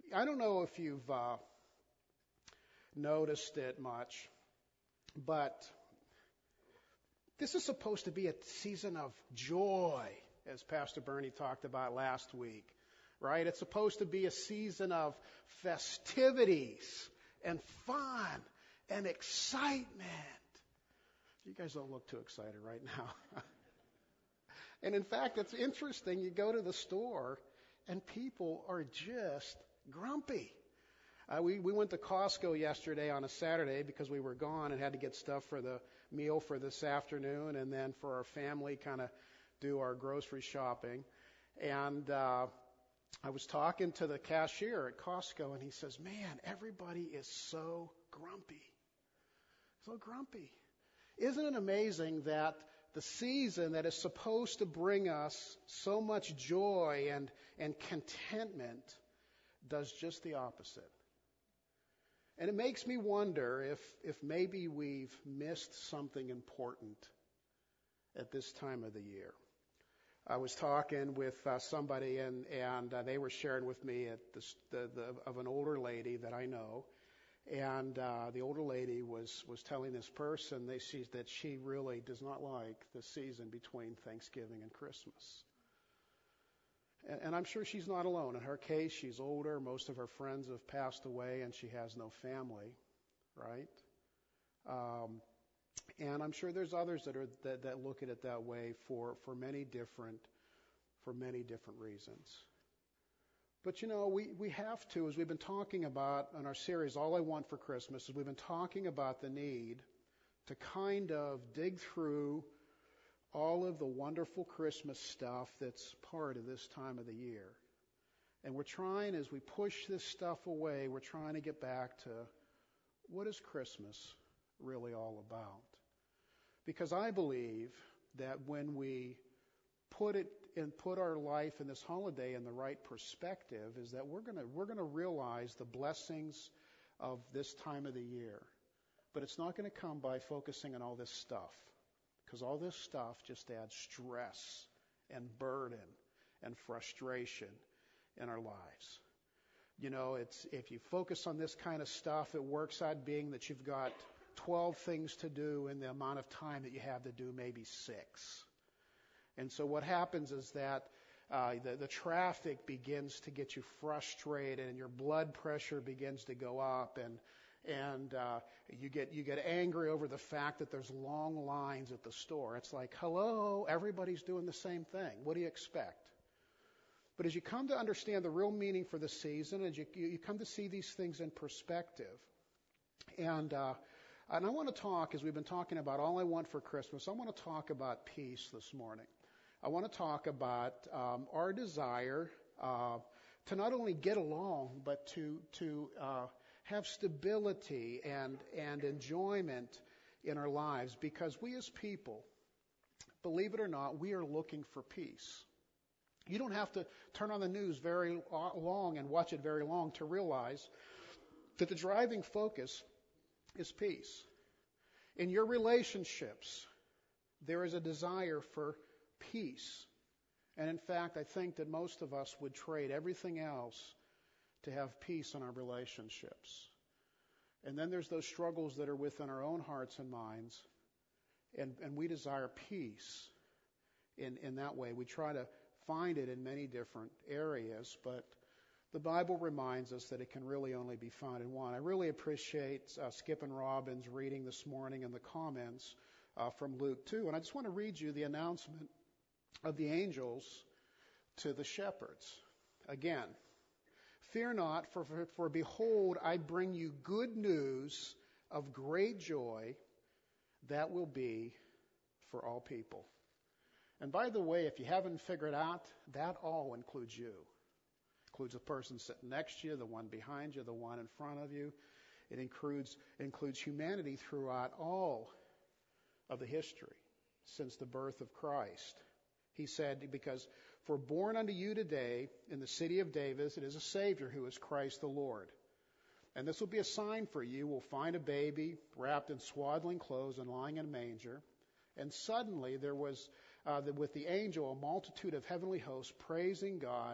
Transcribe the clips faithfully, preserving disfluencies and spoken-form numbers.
I don't know if you've uh, noticed it much, but this is supposed to be a season of joy, as Pastor Bernie talked about last week, right? It's supposed to be a season of festivities and fun and excitement. You guys don't look too excited right now. And in fact, it's interesting. You go to the store and people are just grumpy. Uh, we, we went to Costco yesterday on a Saturday because we were gone and had to get stuff for the meal for this afternoon and then for our family kind of do our grocery shopping. And uh, I was talking to the cashier at Costco and he says, man, everybody is so grumpy. So grumpy. Isn't it amazing that the season that is supposed to bring us so much joy and, and contentment does just the opposite? And it makes me wonder if, if maybe we've missed something important at this time of the year. I was talking with uh, somebody and, and uh, they were sharing with me at the, the, the, of an older lady that I know. And uh, the older lady was, was telling this person they see that she really does not like the season between Thanksgiving and Christmas. And, and I'm sure she's not alone. In her case, she's older. Most of her friends have passed away, and she has no family, right? Um, and I'm sure there's others that are that, that look at it that way for, for many different for many different reasons. But, you know, we, we have to, as we've been talking about in our series, All I Want for Christmas, is we've been talking about the need to kind of dig through all of the wonderful Christmas stuff that's part of this time of the year. And we're trying, as we push this stuff away, we're trying to get back to what is Christmas really all about? Because I believe that when we put it and put our life in this holiday in the right perspective, is that we're going to we're going to realize the blessings of this time of the year. But it's not going to come by focusing on all this stuff, because all this stuff just adds stress and burden and frustration in our lives. You know, it's if you focus on this kind of stuff, it works out being that you've got twelve things to do in the amount of time that you have to do maybe six. And so what happens is that uh, the, the traffic begins to get you frustrated, and your blood pressure begins to go up, and and uh, you get you get angry over the fact that there's long lines at the store. It's like, hello, everybody's doing the same thing. What do you expect? But as you come to understand the real meaning for the season, and you you come to see these things in perspective, and uh, and I want to talk, as we've been talking about All I Want for Christmas, I want to talk about peace this morning. I want to talk about um, our desire uh, to not only get along, but to to uh, have stability and and enjoyment in our lives. Because we as people, believe it or not, we are looking for peace. You don't have to turn on the news very long and watch it very long to realize that the driving focus is peace. In your relationships, there is a desire for peace. And in fact, I think that most of us would trade everything else to have peace in our relationships. And then there's those struggles that are within our own hearts and minds. And, and we desire peace in, in that way. We try to find it in many different areas, but the Bible reminds us that it can really only be found in one. I really appreciate uh, Skip and Robin's reading this morning in the comments uh, from Luke two. And I just want to read you the announcement of the angels to the shepherds. Again, fear not, for, for, for behold, I bring you good news of great joy that will be for all people. And by the way, if you haven't figured out, that all includes you. Includes the person sitting next to you, the one behind you, the one in front of you. It includes includes humanity throughout all of the history since the birth of Christ. He said, because for born unto you today in the city of David it is a Savior who is Christ the Lord. And this will be a sign for you. We'll find a baby wrapped in swaddling clothes and lying in a manger. And suddenly there was, uh, the, with the angel, a multitude of heavenly hosts praising God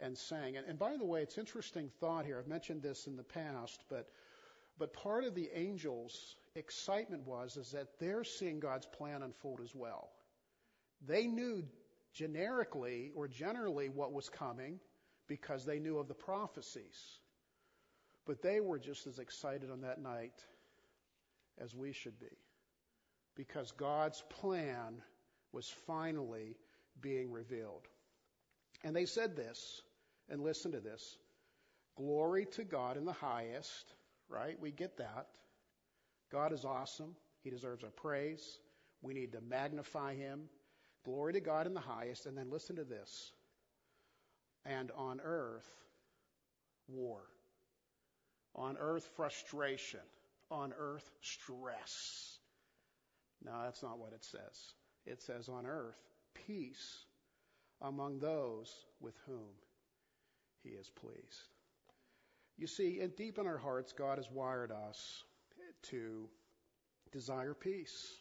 and sang. And, and by the way, it's interesting thought here. I've mentioned this in the past, but but part of the angels' excitement was is that they're seeing God's plan unfold as well. They knew generically or generally what was coming because they knew of the prophecies. But they were just as excited on that night as we should be, because God's plan was finally being revealed. And they said this, and listen to this: glory to God in the highest, right? We get that. God is awesome. He deserves our praise. We need to magnify him. Glory to God in the highest. And then listen to this: and on earth, war. On earth, frustration. On earth, stress. No, that's not what it says. It says on earth, peace among those with whom he is pleased. You see, and deep in our hearts, God has wired us to desire peace.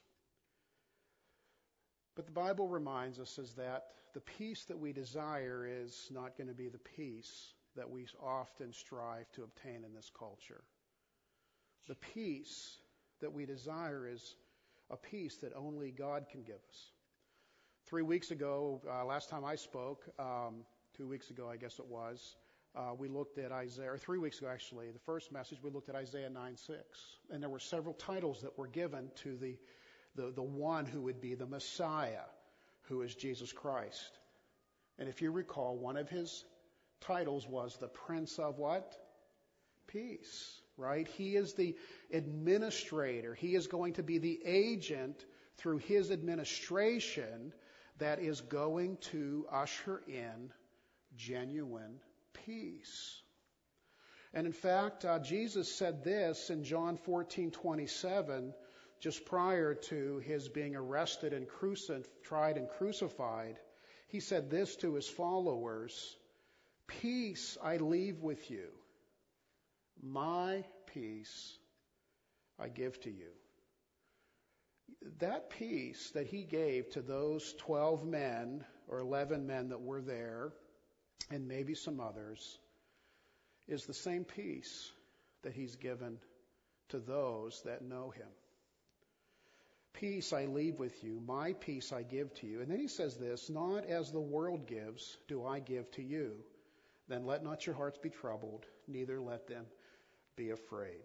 But the Bible reminds us is that the peace that we desire is not going to be the peace that we often strive to obtain in this culture. The peace that we desire is a peace that only God can give us. Three weeks ago, uh, last time I spoke, um, two weeks ago I guess it was, uh, we looked at Isaiah, or three weeks ago actually, the first message, we looked at Isaiah nine six. And there were several titles that were given to the, the, the one who would be the Messiah, who is Jesus Christ. And if you recall, one of his titles was the Prince of what? Peace, right? He is the administrator. He is going to be the agent through his administration that is going to usher in genuine peace. And in fact, uh, Jesus said this in John fourteen twenty-seven, just prior to his being arrested and cruci- tried and crucified. He said this to his followers: peace I leave with you. My peace I give to you. That peace that he gave to those twelve men or eleven men that were there, and maybe some others, is the same peace that he's given to those that know him. Peace I leave with you, my peace I give to you. And then he says this: not as the world gives do I give to you. Then let not your hearts be troubled, neither let them be afraid.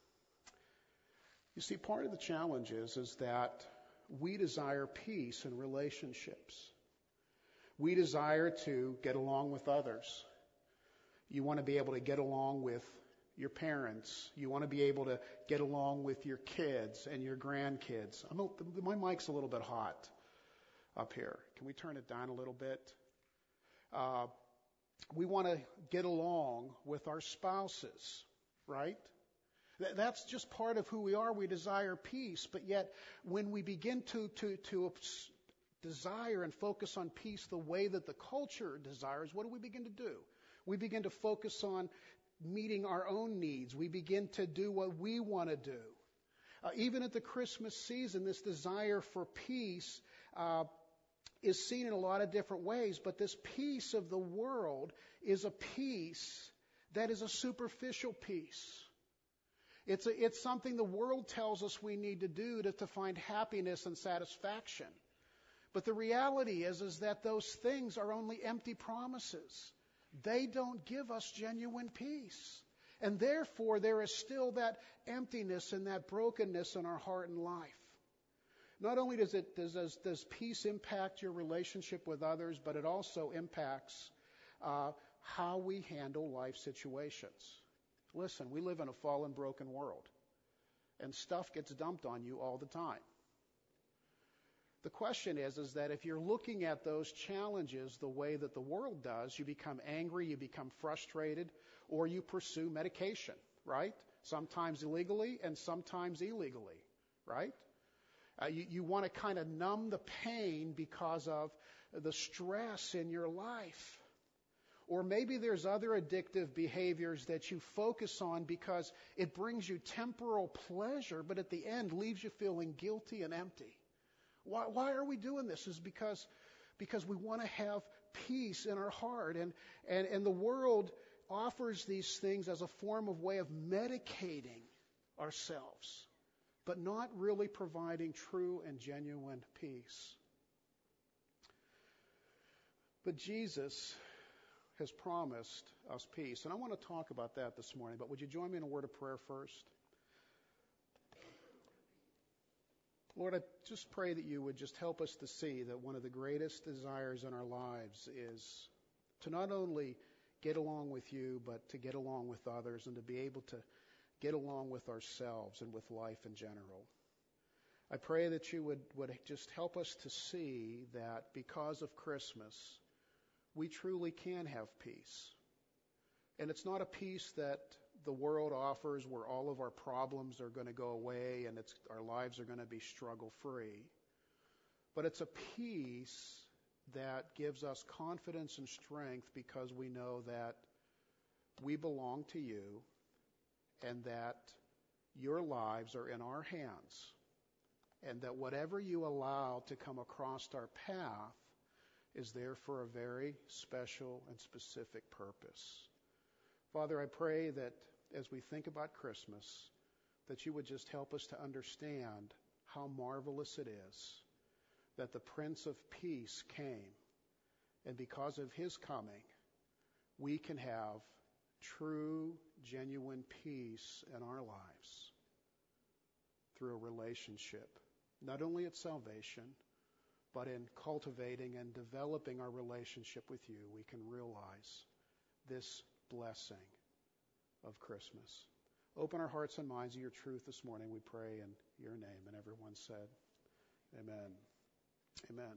You see, part of the challenge is, is that we desire peace in relationships. We desire to get along with others. You want to be able to get along with your parents. You want to be able to get along with your kids and your grandkids. I'm a, my mic's a little bit hot up here. Can we turn it down a little bit? Uh, we want to get along with our spouses, right? Th- that's just part of who we are. We desire peace, but yet when we begin to, to, to desire and focus on peace the way that the culture desires, what do we begin to do? We begin to focus on meeting our own needs. We begin to do what we want to do. Uh, even at the Christmas season, this desire for peace uh, is seen in a lot of different ways, but this peace of the world is a peace that is a superficial peace. It's, a, it's something the world tells us we need to do to, to find happiness and satisfaction. But the reality is, is that those things are only empty promises. They don't give us genuine peace. And therefore, there is still that emptiness and that brokenness in our heart and life. Not only does it does, does, does peace impact your relationship with others, but it also impacts uh, how we handle life situations. Listen, we live in a fallen, broken world, and stuff gets dumped on you all the time. The question is, is that if you're looking at those challenges the way that the world does, you become angry, you become frustrated, or you pursue medication, right? Sometimes illegally and sometimes illegally, right? Uh, you, you want to kind of numb the pain because of the stress in your life. Or maybe there's other addictive behaviors that you focus on because it brings you temporal pleasure, but at the end leaves you feeling guilty and empty. Why, why are we doing this? Is because, because we want to have peace in our heart. And, and, and the world offers these things as a form of way of medicating ourselves, but not really providing true and genuine peace. But Jesus has promised us peace. And I want to talk about that this morning. But would you join me in a word of prayer first? Lord, I just pray that you would just help us to see that one of the greatest desires in our lives is to not only get along with you, but to get along with others and to be able to get along with ourselves and with life in general. I pray that you would, would just help us to see that because of Christmas, we truly can have peace. And it's not a peace that the world offers where all of our problems are going to go away and it's, our lives are going to be struggle-free. But it's a peace that gives us confidence and strength because we know that we belong to you and that your lives are in our hands, and that whatever you allow to come across our path is there for a very special and specific purpose. Father, I pray that as we think about Christmas, that you would just help us to understand how marvelous it is that the Prince of Peace came, and because of his coming, we can have true, genuine peace in our lives through a relationship, not only at salvation, but in cultivating and developing our relationship with you, we can realize this blessing of Christmas. Open our hearts and minds to your truth this morning, we pray in your name. And everyone said, amen. Amen.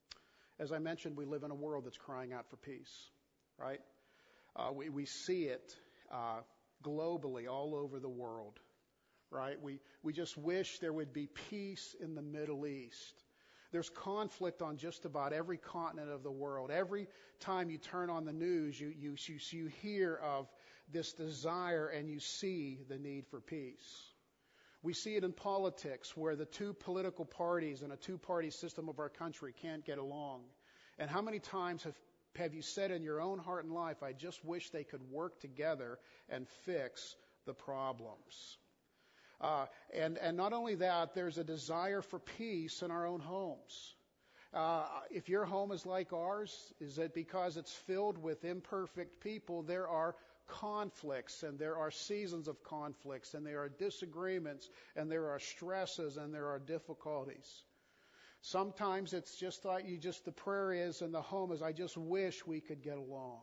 As I mentioned, we live in a world that's crying out for peace, right? Uh, we, we see it uh, globally all over the world, right? We, we just wish there would be peace in the Middle East. There's conflict on just about every continent of the world. Every time you turn on the news, you, you, you, you hear of this desire and you see the need for peace. We see it in politics where the two political parties in a two-party system of our country can't get along. And how many times have, have you said in your own heart and life, I just wish they could work together and fix the problems. Uh, and, and not only that, there's a desire for peace in our own homes. Uh, if your home is like ours, is it because it's filled with imperfect people? There are conflicts, and there are seasons of conflicts, and there are disagreements, and there are stresses, and there are difficulties. Sometimes it's just like you just, the prayer is in the home is, I just wish we could get along.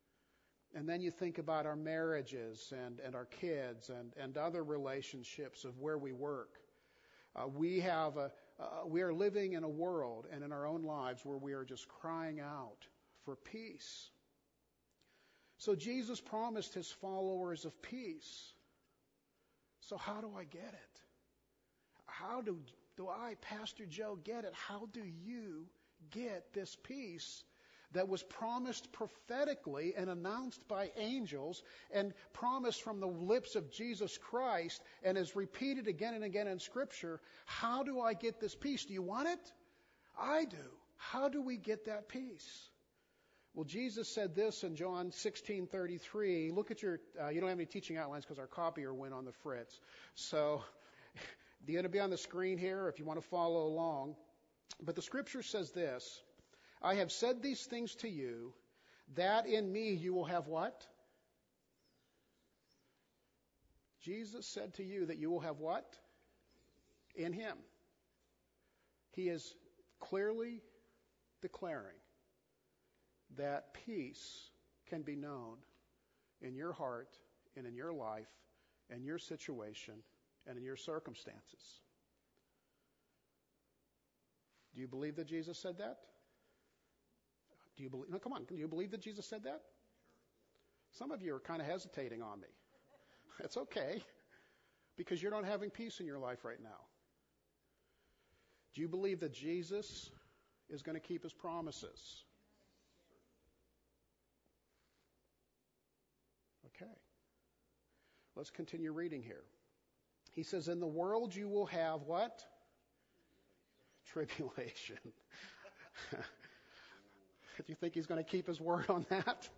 And then you think about our marriages and, and our kids and, and other relationships of where we work. Uh, we have a, uh, we are living in a world and in our own lives where we are just crying out for peace. So Jesus promised his followers of peace. So how do I get it? How do, do I, Pastor Joe, get it? How do you get this peace that was promised prophetically and announced by angels and promised from the lips of Jesus Christ and is repeated again and again in Scripture? How do I get this peace? Do you want it? I do. How do we get that peace? Well, Jesus said this in John sixteen thirty-three. Look at your, uh, you don't have any teaching outlines because our copier went on the fritz. So they're going to be on the screen here if you want to follow along. But the Scripture says this, I have said these things to you, that in me you will have what? Jesus said to you that you will have what? In him. He is clearly declaring that peace can be known in your heart and in your life and your situation and in your circumstances. Do you believe that Jesus said that? Do you believe? No, come on. Do you believe that Jesus said that? Some of you are kind of hesitating on me. It's okay, because you're not having peace in your life right now. Do you believe that Jesus is going to keep his promises? Okay. Let's continue reading here. He says, in the world you will have what? Tribulation. Do you think he's going to keep his word on that?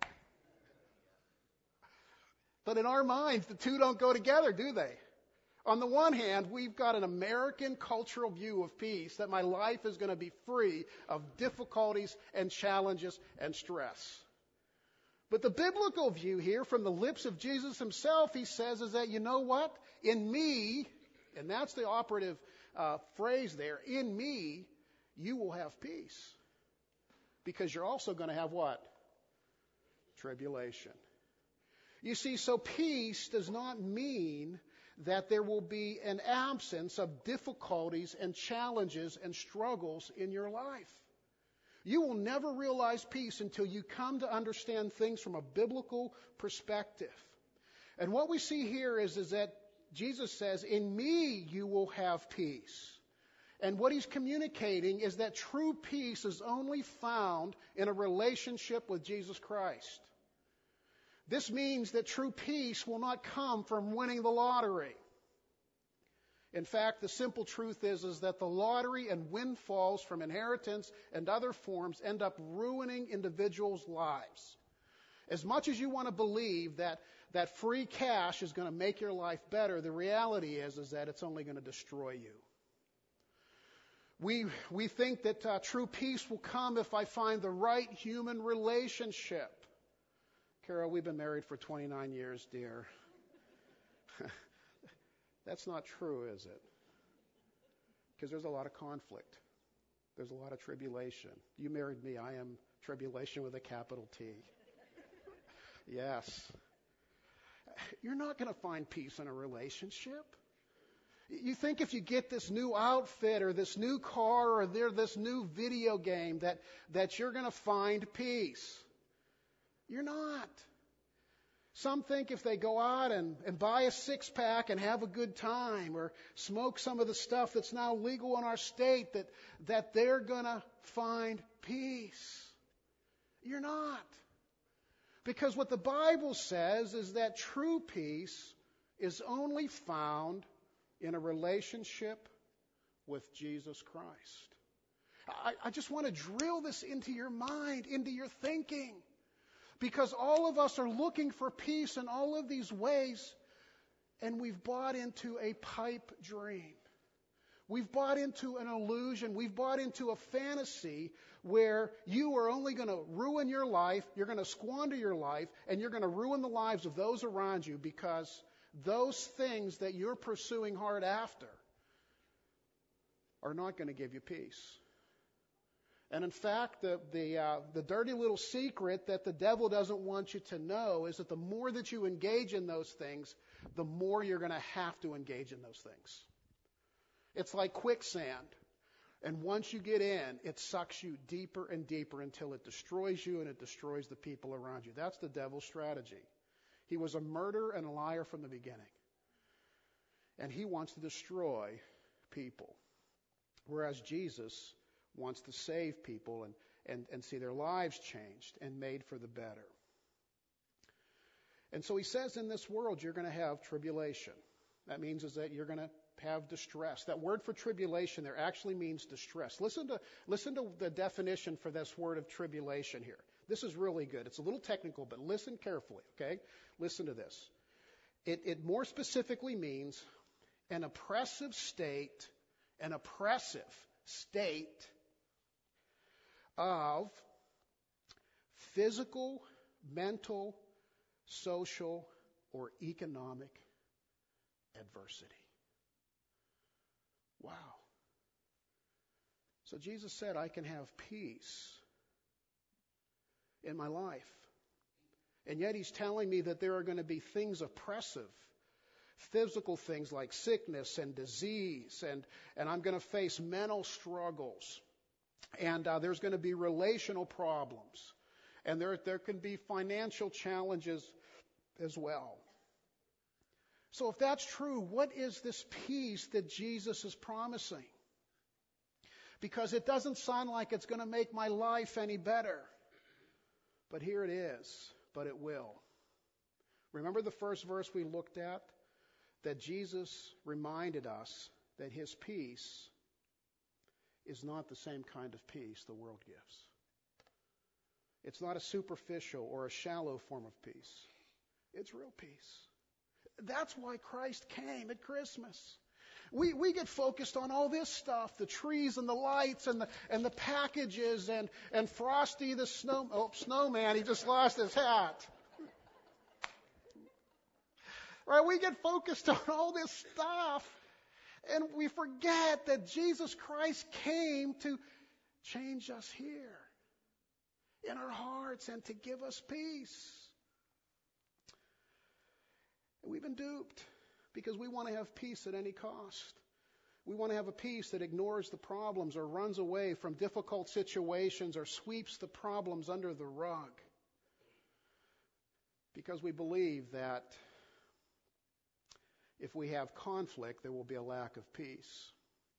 But in our minds, the two don't go together, do they? On the one hand, we've got an American cultural view of peace, that my life is going to be free of difficulties and challenges and stress. But the biblical view here, from the lips of Jesus himself, he says, is that, you know what? In me, and that's the operative uh, phrase there, in me, you will have peace. Because you're also going to have what? Tribulation. You see, so peace does not mean that there will be an absence of difficulties and challenges and struggles in your life. You will never realize peace until you come to understand things from a biblical perspective. And what we see here is, is that Jesus says, in me you will have peace. And what he's communicating is that true peace is only found in a relationship with Jesus Christ. This means that true peace will not come from winning the lottery. In fact, the simple truth is, is that the lottery and windfalls from inheritance and other forms end up ruining individuals' lives. As much as you want to believe that, that free cash is going to make your life better, the reality is, is that it's only going to destroy you. We, we think that uh, true peace will come if I find the right human relationship. Carol, we've been married for twenty-nine years, dear. That's not true, is it? Because there's a lot of conflict. There's a lot of tribulation. You married me. I am tribulation with a capital T. Yes. You're not going to find peace in a relationship. You think if you get this new outfit or this new car or there this new video game that, that you're going to find peace. You're not. Some think if they go out and, and buy a six-pack and have a good time or smoke some of the stuff that's now legal in our state, that, that they're going to find peace. You're not. Because what the Bible says is that true peace is only found in a relationship with Jesus Christ. I, I just want to drill this into your mind, into your thinking. Because all of us are looking for peace in all of these ways, and we've bought into a pipe dream. We've bought into an illusion. We've bought into a fantasy where you are only going to ruin your life, you're going to squander your life, and you're going to ruin the lives of those around you because those things that you're pursuing hard after are not going to give you peace. And in fact, the the, uh, the dirty little secret that the devil doesn't want you to know is that the more that you engage in those things, the more you're going to have to engage in those things. It's like quicksand. And once you get in, it sucks you deeper and deeper until it destroys you and it destroys the people around you. That's the devil's strategy. He was a murderer and a liar from the beginning. And he wants to destroy people. Whereas Jesus wants to save people and, and, and see their lives changed and made for the better. And so he says in this world you're going to have tribulation. That means is that you're going to have distress. That word for tribulation there actually means distress. Listen to, listen to the definition for this word of tribulation here. This is really good. It's a little technical, but listen carefully, okay? Listen to this. It, it more specifically means an oppressive state, an oppressive state of physical, mental, social, or economic adversity. Wow. So Jesus said, I can have peace in my life. And yet he's telling me that there are going to be things oppressive, physical things like sickness and disease, and, and I'm going to face mental struggles. And uh, there's going to be relational problems. And there, there can be financial challenges as well. So if that's true, what is this peace that Jesus is promising? Because it doesn't sound like it's going to make my life any better. But here it is, but it will. Remember the first verse we looked at? That Jesus reminded us that his peace is not the same kind of peace the world gives. It's not a superficial or a shallow form of peace. It's real peace. That's why Christ came at Christmas. We we get focused on all this stuff, the trees and the lights and the and the packages and, and Frosty the snow oh, snowman, he just lost his hat. Right? We get focused on all this stuff and we forget that Jesus Christ came to change us here in our hearts and to give us peace. And we've been duped because we want to have peace at any cost. We want to have a peace that ignores the problems or runs away from difficult situations or sweeps the problems under the rug. Because we believe that if we have conflict, there will be a lack of peace.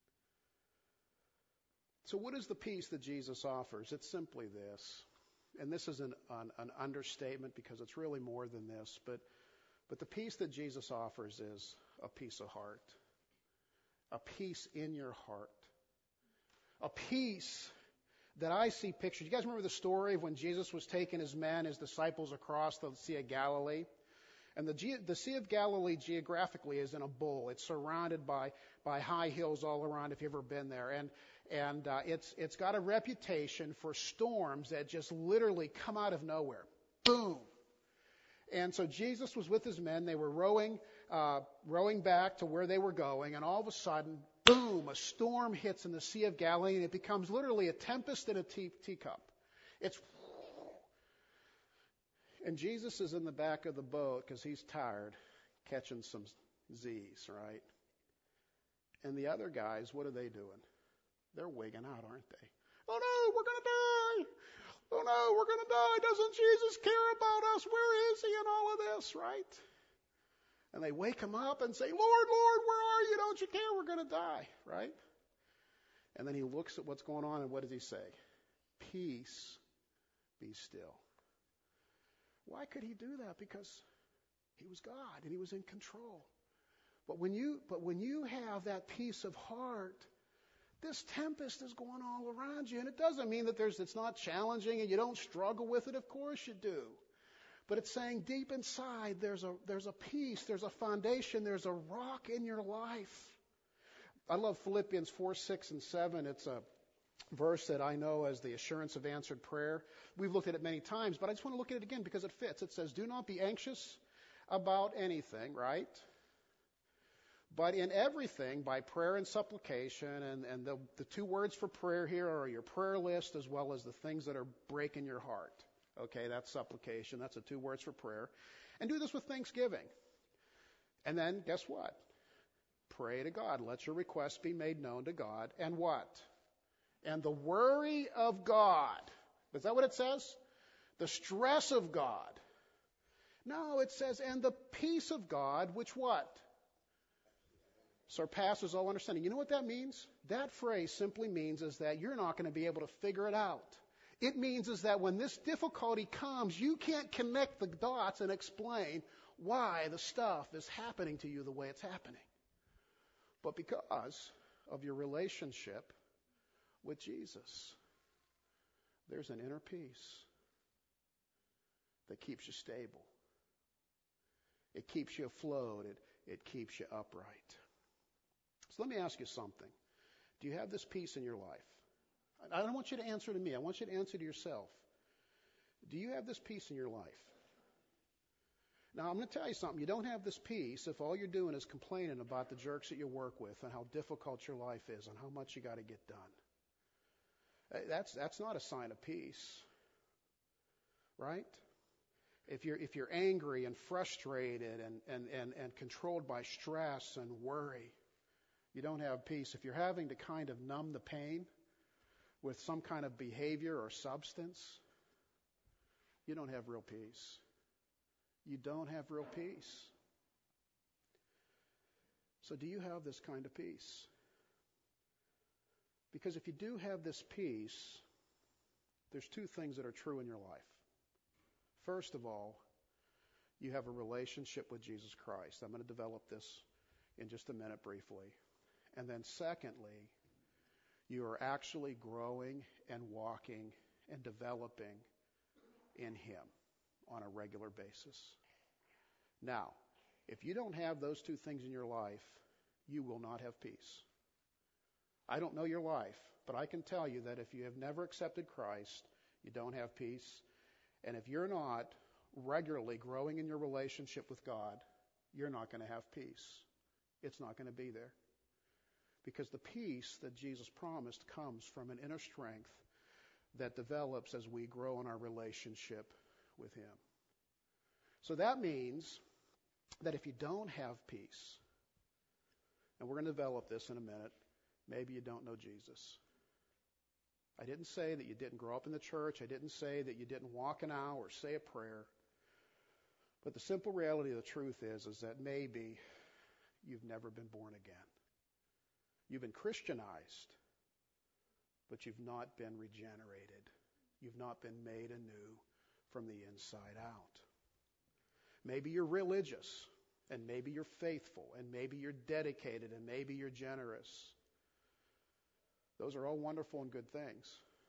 So what is the peace that Jesus offers? It's simply this. And this is an, an, an understatement because it's really more than this. But, but the peace that Jesus offers is a peace of heart. A peace in your heart. A peace that I see pictured. You guys remember the story of when Jesus was taking his men, his disciples, across the Sea of Galilee? And the, Ge- the Sea of Galilee geographically is in a bowl. It's surrounded by, by high hills all around if you've ever been there. And, and uh, it's, it's got a reputation for storms that just literally come out of nowhere. Boom! And so Jesus was with his men. They were rowing, uh, rowing back to where they were going. And all of a sudden, boom, a storm hits in the Sea of Galilee. And it becomes literally a tempest in a tea, teacup. It's And Jesus is in the back of the boat because he's tired catching some Z's, right? And the other guys, what are they doing? They're wigging out, aren't they? Oh no, we're going to die. Oh no, we're going to die. Doesn't Jesus care about us? Where is he in all of this, right? And they wake him up and say, Lord, Lord, where are you? Don't you care? We're going to die, right? And then he looks at what's going on and what does he say? Peace, be still. Why could he do that? Because he was God and he was in control. But when you but when you have that peace of heart, this tempest is going all around you. And it doesn't mean that there's it's not challenging and you don't struggle with it. Of course you do. But it's saying deep inside there's a there's a peace, there's a foundation, there's a rock in your life. I love Philippians four, six, and seven. It's a verse that I know as the assurance of answered prayer. We've looked at it many times, but I just want to look at it again because it fits. It says, do not be anxious about anything, right? But in everything, by prayer and supplication, and, and the, the two words for prayer here are your prayer list as well as the things that are breaking your heart. Okay, that's supplication. That's the two words for prayer. And do this with thanksgiving. And then, guess what? Pray to God. Let your requests be made known to God. And what? And the worry of God. Is that what it says? The stress of God. No, it says, and the peace of God, which what? Surpasses all understanding. You know what that means? That phrase simply means is that you're not going to be able to figure it out. It means is that when this difficulty comes, you can't connect the dots and explain why the stuff is happening to you the way it's happening. But because of your relationship with Jesus, there's an inner peace that keeps you stable. It keeps you afloat. It, it keeps you upright. So let me ask you something. Do you have this peace in your life? I don't want you to answer to me. I want you to answer to yourself. Do you have this peace in your life? Now, I'm going to tell you something. You don't have this peace if all you're doing is complaining about the jerks that you work with and how difficult your life is and how much you got to get done. That's that's not a sign of peace, right? If you're if you're angry and frustrated and, and, and, and controlled by stress and worry, you don't have peace. If you're having to kind of numb the pain with some kind of behavior or substance, you don't have real peace. You don't have real peace. So do you have this kind of peace? Because if you do have this peace, there's two things that are true in your life. First of all, you have a relationship with Jesus Christ. I'm going to develop this in just a minute briefly. And then secondly, you are actually growing and walking and developing in Him on a regular basis. Now, if you don't have those two things in your life, you will not have peace. I don't know your life, but I can tell you that if you have never accepted Christ, you don't have peace. And if you're not regularly growing in your relationship with God, you're not going to have peace. It's not going to be there. Because the peace that Jesus promised comes from an inner strength that develops as we grow in our relationship with Him. So that means that if you don't have peace, and we're going to develop this in a minute, maybe you don't know Jesus. I didn't say that you didn't grow up in the church. I didn't say that you didn't walk an aisle or say a prayer. But the simple reality of the truth is, is that maybe you've never been born again. You've been Christianized, but you've not been regenerated. You've not been made anew from the inside out. Maybe you're religious, and maybe you're faithful, and maybe you're dedicated, and maybe you're generous. Those are all wonderful and good things.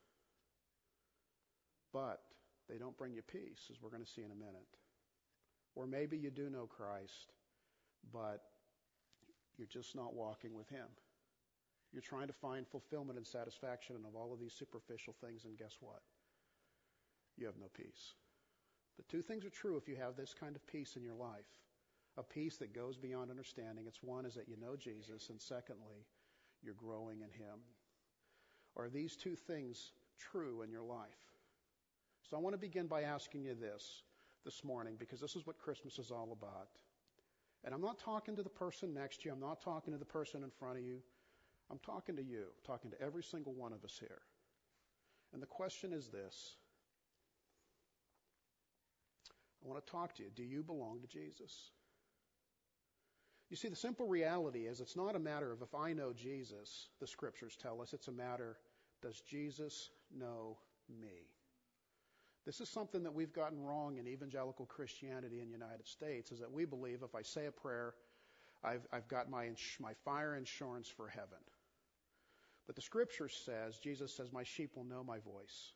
But they don't bring you peace, as we're going to see in a minute. Or maybe you do know Christ, but you're just not walking with Him. You're trying to find fulfillment and satisfaction in all of these superficial things, and guess what? You have no peace. But two things are true if you have this kind of peace in your life. A peace that goes beyond understanding. It's one is that you know Jesus, and secondly, you're growing in Him. Are these two things true in your life? So I want to begin by asking you this this morning, because this is what Christmas is all about. And I'm not talking to the person next to you. I'm not talking to the person in front of you. I'm talking to you. I'm talking to every single one of us here. And the question is this. I want to talk to you. Do you belong to Jesus? You see, the simple reality is it's not a matter of if I know Jesus, the Scriptures tell us. It's a matter, does Jesus know me? This is something that we've gotten wrong in evangelical Christianity in the United States, is that we believe if I say a prayer, I've, I've got my, ins- my fire insurance for heaven. But the Scripture says, Jesus says, my sheep will know my voice.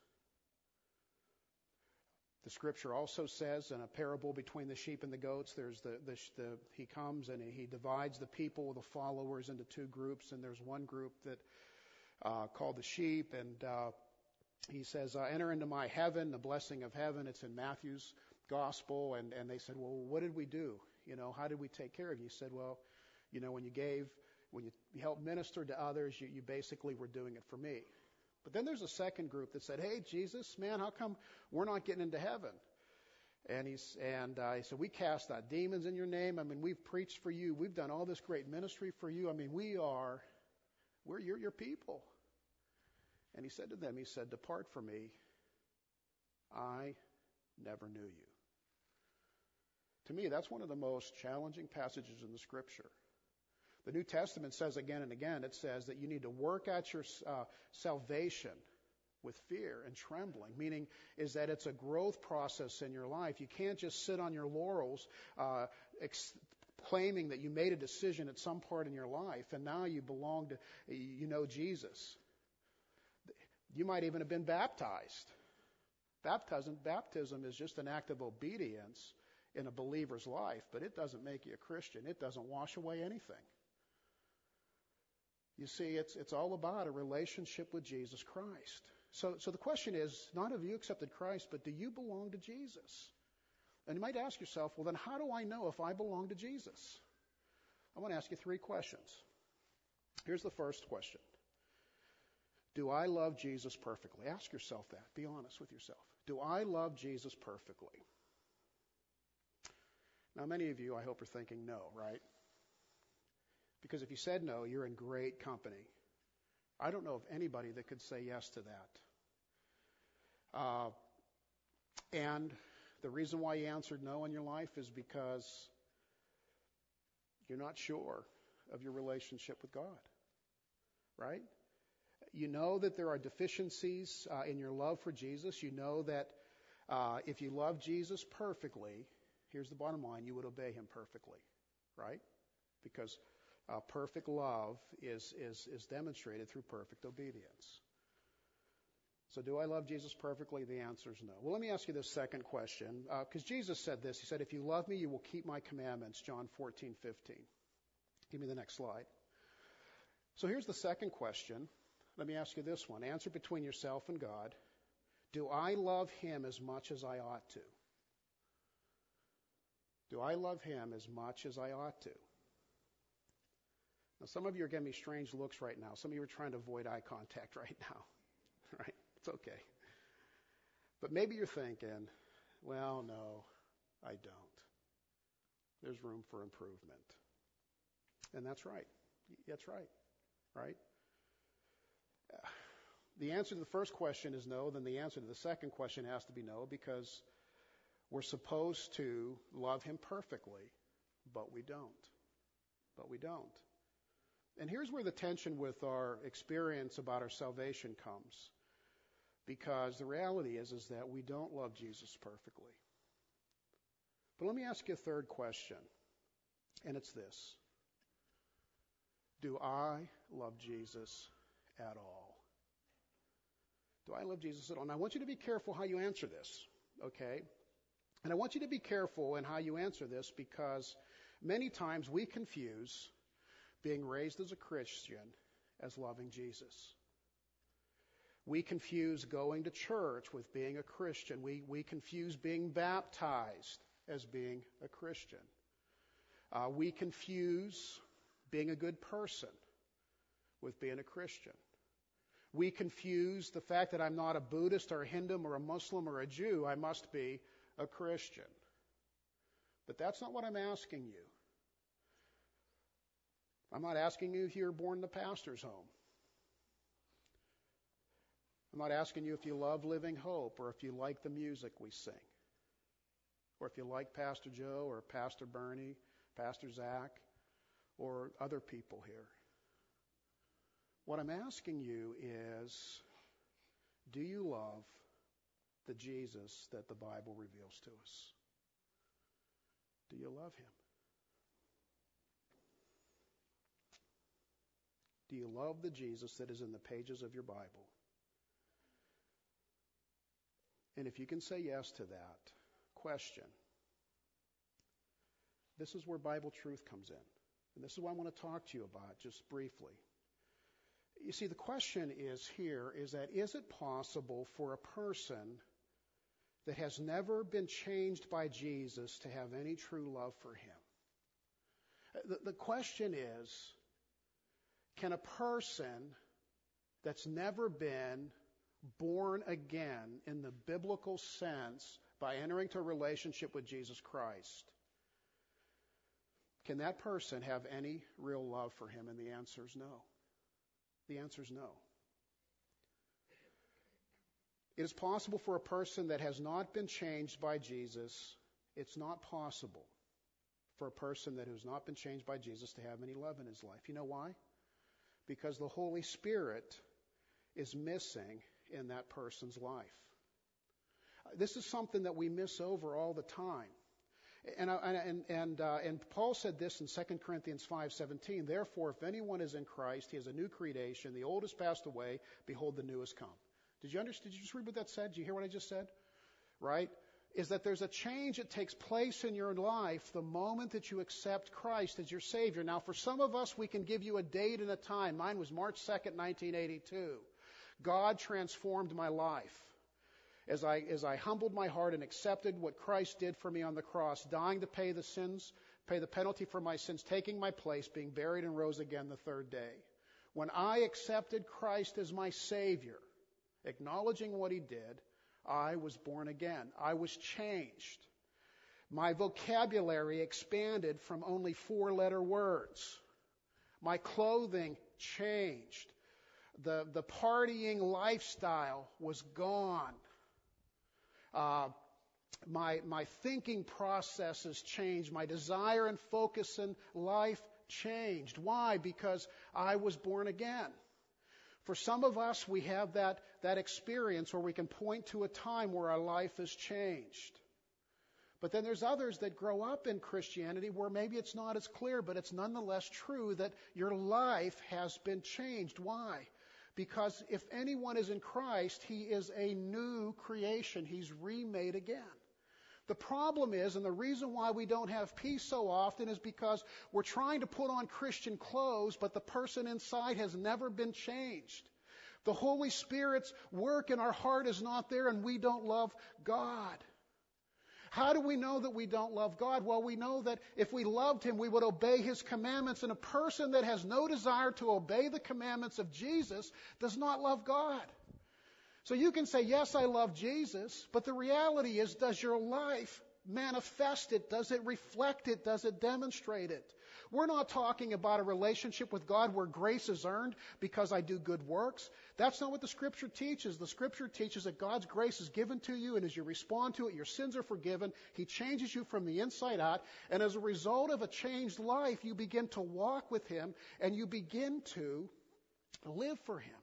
The Scripture also says in a parable between the sheep and the goats, there's the, the, the he comes and he divides the people, the followers, into two groups, and there's one group that uh, called the sheep, and uh, he says, uh, enter into my heaven, the blessing of heaven. It's in Matthew's gospel, and, and they said, well, what did we do? You know, how did we take care of you? He said, well, you know, when you gave, when you helped minister to others, you, you basically were doing it for me. But then there's a second group that said, hey, Jesus, man, how come we're not getting into heaven? And he's and uh, he said, we cast out demons in your name. I mean, we've preached for you. We've done all this great ministry for you. I mean, we are, we're your, your people. And he said to them, he said, depart from me. I never knew you. To me, that's one of the most challenging passages in the Scripture. The New Testament says again and again, it says that you need to work out your uh, salvation with fear and trembling, meaning is that it's a growth process in your life. You can't just sit on your laurels uh, ex- claiming that you made a decision at some part in your life and now you belong to, you know Jesus. You might even have been baptized. Baptism, baptism is just an act of obedience in a believer's life, but it doesn't make you a Christian. It doesn't wash away anything. You see, it's it's all about a relationship with Jesus Christ. So, so the question is, not have you accepted Christ, but do you belong to Jesus? And you might ask yourself, well, then how do I know if I belong to Jesus? I want to ask you three questions. Here's the first question. Do I love Jesus perfectly? Ask yourself that. Be honest with yourself. Do I love Jesus perfectly? Now, many of you, I hope, are thinking no, right? Because if you said no, you're in great company. I don't know of anybody that could say yes to that. Uh, and the reason why you answered no in your life is because you're not sure of your relationship with God, right? You know that there are deficiencies uh, in your love for Jesus. You know that uh, if you love Jesus perfectly, here's the bottom line, you would obey him perfectly, right? Because uh, perfect love is, is, is demonstrated through perfect obedience. So do I love Jesus perfectly? The answer is no. Well, let me ask you this second question, because uh, Jesus said this. He said, if you love me, you will keep my commandments, John fourteen fifteen. Give me the next slide. So here's the second question. Let me ask you this one. Answer between yourself and God. Do I love him as much as I ought to? Do I love him as much as I ought to? Now, some of you are giving me strange looks right now. Some of you are trying to avoid eye contact right now. Right? It's okay. But maybe you're thinking, well, no, I don't. There's room for improvement. And that's right. That's right. Right? The answer to the first question is no. Then the answer to the second question has to be no, because we're supposed to love him perfectly, but we don't. But we don't. And here's where the tension with our experience about our salvation comes. Because the reality is, is that we don't love Jesus perfectly. But let me ask you a third question, and it's this. Do I love Jesus at all? Do I love Jesus at all? And I want you to be careful how you answer this, okay? And I want you to be careful in how you answer this, because many times we confuse being raised as a Christian as loving Jesus. We confuse going to church with being a Christian. We, we confuse being baptized as being a Christian. Uh, we confuse being a good person with being a Christian. We confuse the fact that I'm not a Buddhist or a Hindu or a Muslim or a Jew. I must be a Christian. But that's not what I'm asking you. I'm not asking you if you were born in the pastor's home. I'm not asking you if you love Living Hope or if you like the music we sing, or if you like Pastor Joe or Pastor Bernie, Pastor Zach, or other people here. What I'm asking you is, do you love the Jesus that the Bible reveals to us? Do you love him? Do you love the Jesus that is in the pages of your Bible? And if you can say yes to that question, this is where Bible truth comes in. And this is what I want to talk to you about just briefly. You see, the question is here is that is it possible for a person that has never been changed by Jesus to have any true love for him? The, the question is, can a person that's never been born again in the biblical sense by entering into a relationship with Jesus Christ, can that person have any real love for him? And the answer is no. The answer is no. It is possible for a person that has not been changed by Jesus. It's not possible for a person that has not been changed by Jesus to have any love in his life. You know why? Because the Holy Spirit is missing in that person's life. This is something that we miss over all the time. And, and, and, uh, and Paul said this in Second Corinthians five seventeen, therefore, if anyone is in Christ, he is a new creation. The old has passed away. Behold, the new has come. Did you understand? Did you just read what that said? Did you hear what I just said? Right? Is that there's a change that takes place in your life the moment that you accept Christ as your Savior. Now, for some of us, we can give you a date and a time. Mine was March second, nineteen eighty-two. God transformed my life. As I, as I humbled my heart and accepted what Christ did for me on the cross, dying to pay the sins, pay the penalty for my sins, taking my place, being buried and rose again the third day. When I accepted Christ as my Savior, acknowledging what he did, I was born again. I was changed. My vocabulary expanded from only four-letter words. My clothing changed. The, the partying lifestyle was gone. Uh, my, my thinking processes changed. My desire and focus in life changed. Why? Because I was born again. For some of us, we have that, that experience where we can point to a time where our life has changed. But then there's others that grow up in Christianity where maybe it's not as clear, but it's nonetheless true that your life has been changed. Why? Because if anyone is in Christ, he is a new creation. He's remade again. The problem is, and the reason why we don't have peace so often is because we're trying to put on Christian clothes, but the person inside has never been changed. The Holy Spirit's work in our heart is not there, and we don't love God. How do we know that we don't love God? Well, we know that if we loved Him, we would obey His commandments. And a person that has no desire to obey the commandments of Jesus does not love God. So you can say, yes, I love Jesus, but the reality is, does your life manifest it? Does it reflect it? Does it demonstrate it? We're not talking about a relationship with God where grace is earned because I do good works. That's not what the Scripture teaches. The Scripture teaches that God's grace is given to you, and as you respond to it, your sins are forgiven. He changes you from the inside out, and as a result of a changed life, you begin to walk with Him, and you begin to live for Him.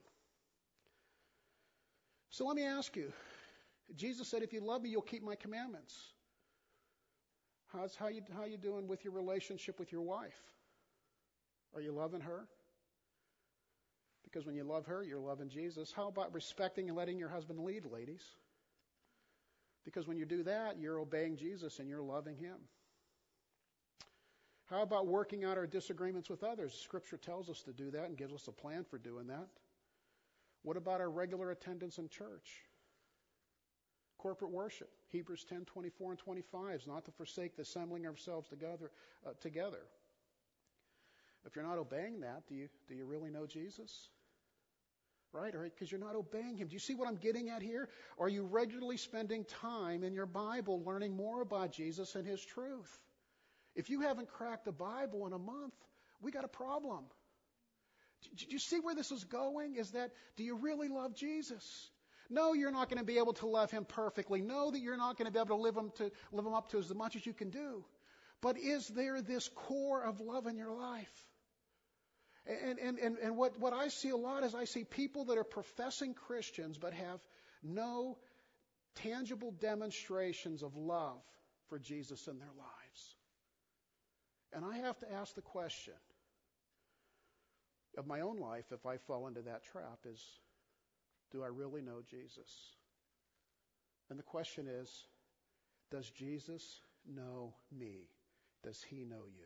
So let me ask you, Jesus said, if you love me, you'll keep my commandments. How's, how you how you doing with your relationship with your wife? Are you loving her? Because when you love her, you're loving Jesus. How about respecting and letting your husband lead, ladies? Because when you do that, you're obeying Jesus and you're loving Him. How about working out our disagreements with others? Scripture tells us to do that and gives us a plan for doing that. What about our regular attendance in church? Corporate worship. Hebrews ten, twenty-four and twenty-five is not to forsake the assembling ourselves together. Uh, together. If you're not obeying that, do you do you really know Jesus? Right? Or because you're not obeying Him. Do you see what I'm getting at here? Are you regularly spending time in your Bible learning more about Jesus and His truth? If you haven't cracked the Bible in a month, we got a problem. Do you see where this is going? Is that, do you really love Jesus? No, you're not going to be able to love Him perfectly. No, that you're not going to be able to live Him to live Him up to as much as you can do. But is there this core of love in your life? And and and, and what, what I see a lot is I see people that are professing Christians but have no tangible demonstrations of love for Jesus in their lives. And I have to ask the question of my own life, if I fall into that trap, is, do I really know Jesus? And the question is, does Jesus know me? Does He know you?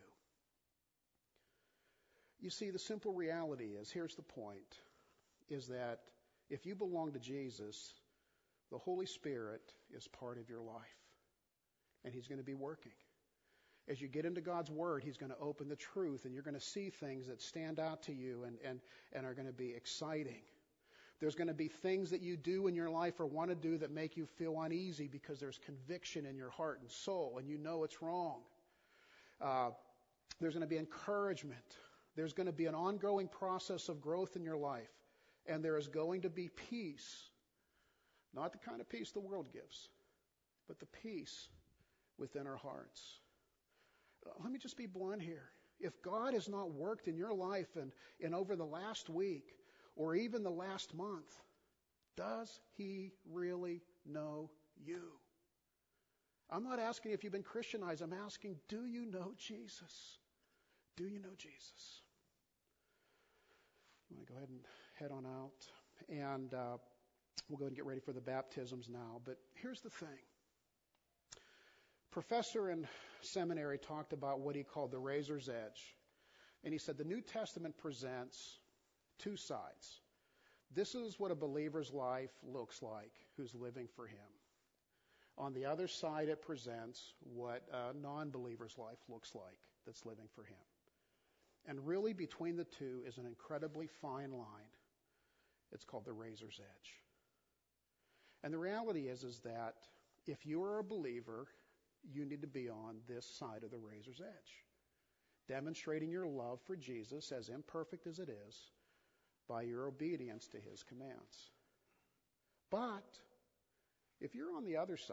You see, the simple reality is, here's the point, is that if you belong to Jesus, the Holy Spirit is part of your life. And He's going to be working. As you get into God's Word, He's going to open the truth, and you're going to see things that stand out to you and, and, and are going to be exciting. There's going to be things that you do in your life or want to do that make you feel uneasy because there's conviction in your heart and soul, and you know it's wrong. Uh, there's going to be encouragement. There's going to be an ongoing process of growth in your life, and there is going to be peace. Not the kind of peace the world gives, but the peace within our hearts. Let me just be blunt here. If God has not worked in your life and, and over the last week or even the last month, does He really know you? I'm not asking if you've been Christianized. I'm asking, do you know Jesus? Do you know Jesus? I'm going to go ahead and head on out. And uh, we'll go ahead and get ready for the baptisms now. But here's the thing. Professor in seminary talked about what he called the razor's edge. And he said the New Testament presents two sides. This is what a believer's life looks like who's living for Him. On the other side, it presents what a non-believer's life looks like that's living for Him. And really between the two is an incredibly fine line. It's called the razor's edge. And the reality is, is that if you are a believer, you need to be on this side of the razor's edge, demonstrating your love for Jesus, as imperfect as it is, by your obedience to His commands. But if you're on the other side,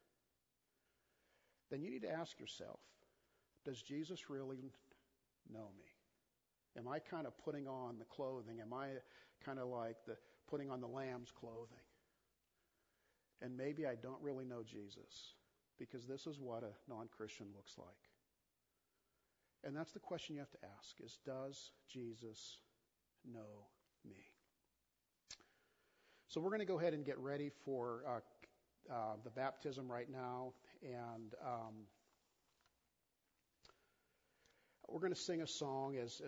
then you need to ask yourself, does Jesus really know me? Am I kind of putting on the clothing? Am I kind of like the putting on the lamb's clothing? And maybe I don't really know Jesus, because this is what a non-Christian looks like. And that's the question you have to ask, is does Jesus know me? So we're going to go ahead and get ready for uh, uh, the baptism right now, and um, we're going to sing a song as